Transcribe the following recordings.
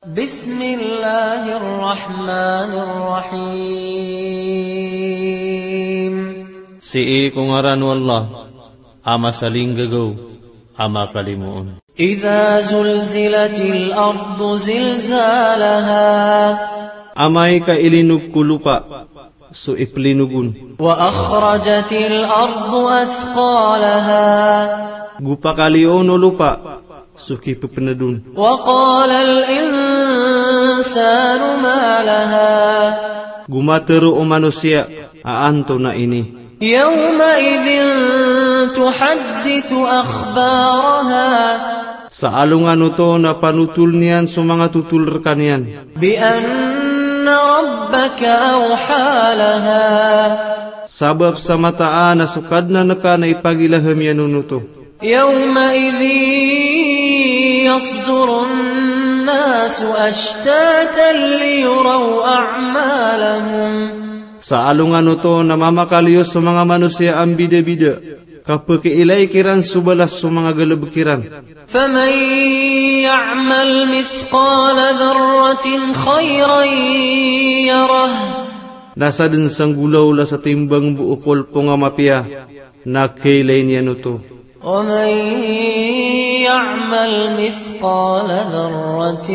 Bismillahirrahmanirrahim. Si kung ngaran wallah, ama saling gagaw, ama kalimuon. Idza zulzilatil ardu zilzalaha. Amay ka ilinog ku lupa, so iplinugun. Wa akhrajatil ardu athqalaha. Gupa kalion o lupa, so kipipenedun. Wa qala al-insanu ma laha. Gumatero o manusia, aanto na ini. Yawma idhin tuhaddithu akhbaraha. Sa alungan to na panutul niyan sa mga tutul rekanian. Bi anna rabbaka awhalaha. Sabab sa mataan na sukad na naka na ipagilaham yan nunuto. Yawma idhi yasdurun nasu ashtatan liyuraw a'malahum. Sa alungan to na mamakaliyos sa mga manusia ang bida-bida. Kapag ilay kiran subalas sa mga galabakiran. فَمَنْ يَعْمَلْ مِثْقَالَ ذَرَّةٍ خَيْرًا يَرَهُ. Nasa din sang gulaw la sa timbang buukol po nga mapia, nakilay niya nuto. وَمَنْ يَعْمَلْ مِثْقَالَ ذَرَّةٍ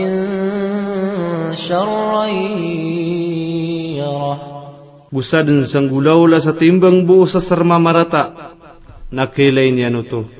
شَرًّا يَرَهُ. Busa din sang gulaw la sa timbang buo sa sarma marata, nakilay niya nuto.